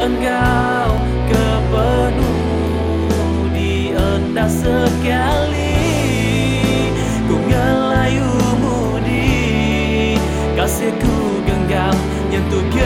engkau kepenuh di endah sekali. Ku ngelayumu di kasihku genggam nyentuh